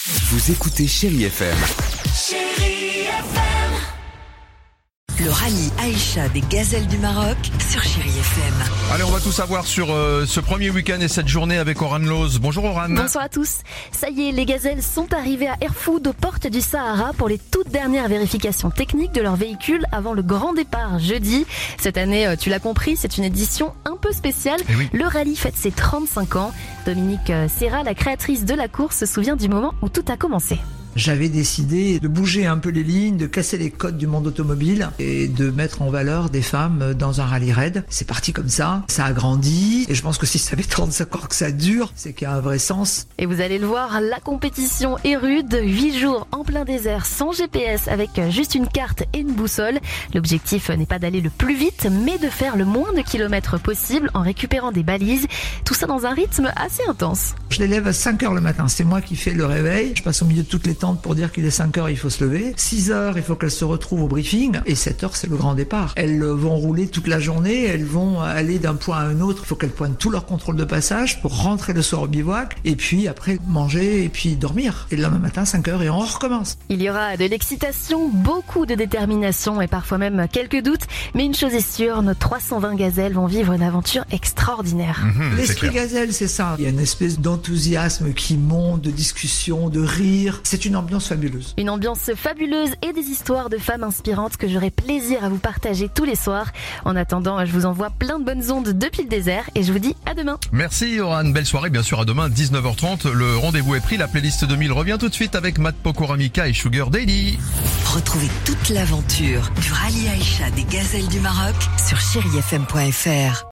Vous écoutez Chérie FM. Chérie FM. Le rallye Aïcha des gazelles du Maroc sur Chérie FM. Allez, on va tout savoir sur ce premier week-end et cette journée avec Oran Loz. Bonjour Oran. Bonsoir à tous. Ça y est, les gazelles sont arrivées à Erfoud aux portes du Sahara pour les toutes dernières vérifications techniques de leur véhicule avant le grand départ jeudi. Cette année, tu l'as compris, c'est une édition un peu spéciale. Oui. Le rallye fête ses 35 ans. Dominique Serra, la créatrice de la course, se souvient du moment où tout a commencé. J'avais décidé de bouger un peu les lignes, de casser les codes du monde automobile et de mettre en valeur des femmes dans un rallye raid. C'est parti comme ça a grandi et je pense que si ça fait 35 ans que ça dure, c'est qu'il y a un vrai sens. Et vous allez le voir, la compétition est rude. 8 jours en plein désert, sans GPS, avec juste une carte et une boussole. L'objectif n'est pas d'aller le plus vite, mais de faire le moins de kilomètres possible en récupérant des balises. Tout ça dans un rythme assez intense. Je les lève à 5h le matin, c'est moi qui fais le réveil. Je passe au milieu de toutes les tentes pour dire qu'il est 5h, il faut se lever. 6h, il faut qu'elles se retrouvent au briefing. Et 7h, c'est le grand départ. Elles vont rouler toute la journée, elles vont aller d'un point à un autre. Il faut qu'elles pointent tout leur contrôle de passage pour rentrer le soir au bivouac. Et puis après, manger et puis dormir. Et le lendemain matin, 5h, et on recommence. Il y aura de l'excitation, beaucoup de détermination et parfois même quelques doutes. Mais une chose est sûre, nos 320 gazelles vont vivre une aventure extraordinaire. L'esprit gazelle, c'est ça. Il y a une espèce d'enthousiasme qui monte, de discussion, de rire. C'est une ambiance fabuleuse. Une ambiance fabuleuse et des histoires de femmes inspirantes que j'aurai plaisir à vous partager tous les soirs. En attendant, je vous envoie plein de bonnes ondes depuis le désert et je vous dis à demain. Merci Oran, belle soirée, bien sûr à demain 19h30. Le rendez-vous est pris, la playlist 2000 revient tout de suite avec Matt Pokora-Mika et Sugar Daily. Retrouvez toute l'aventure du rallye Aïcha des gazelles du Maroc sur chérifm.fr.